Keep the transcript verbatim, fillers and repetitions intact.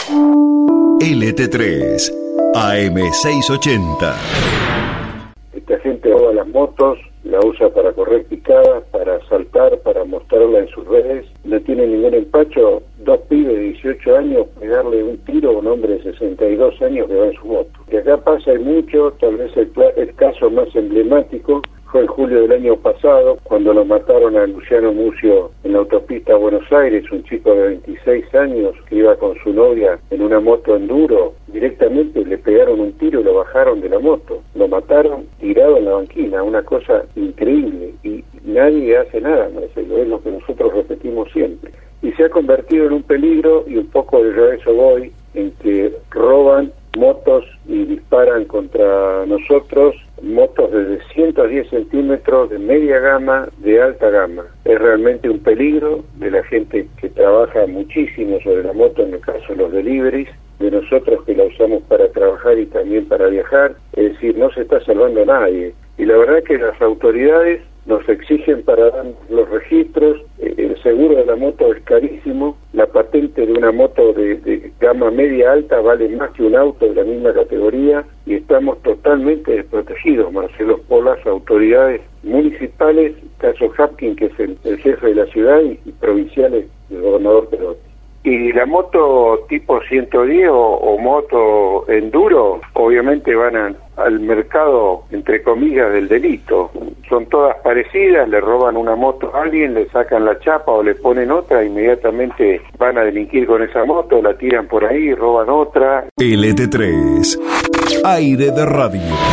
L T tres, A M seiscientos ochenta. Esta gente roba las motos, la usa para correr picadas, para saltar, para mostrarla en sus redes. No tiene ningún empacho, dos pibes de dieciocho años, pegarle un tiro a un hombre de sesenta y dos años que va en su moto. Que acá pasa y mucho, tal vez el, el caso más emblemático fue en julio del año pasado, cuando lo mataron a Luciano Mucio en la autopista a Buenos Aires, un chico de veintiséis años que iba con su novia en una moto enduro. Directamente le pegaron un tiro y lo bajaron de la moto. Lo mataron tirado en la banquina, una cosa increíble. Y nadie hace nada, ¿no? Es lo que nosotros repetimos siempre. Y se ha convertido en un peligro, y un poco de eso voy, en que roban motos y disparan contra nosotros, motos desde ciento diez centímetros, de media gama, de alta gama. Es realmente un peligro de la gente que trabaja muchísimo sobre la moto, en el caso de los deliveries, de nosotros que la usamos para trabajar y también para viajar. Es decir, no se está salvando a nadie. Y la verdad que las autoridades nos exigen para dar los registros. El seguro de la moto es carísimo, la patente de una moto de, de gama media alta vale más que un auto de la misma categoría, y estamos totalmente desprotegidos, Marcelo, por las autoridades municipales, caso Hapkin, que es el, el jefe de la ciudad, y, y provinciales, el gobernador Perotti. Y la moto tipo ciento diez o, o moto enduro, obviamente van a, al mercado, entre comillas, del delito. Son todas parecidas, le roban una moto a alguien, le sacan la chapa o le ponen otra, inmediatamente van a delinquir con esa moto, la tiran por ahí, roban otra. L T tres, aire de radio.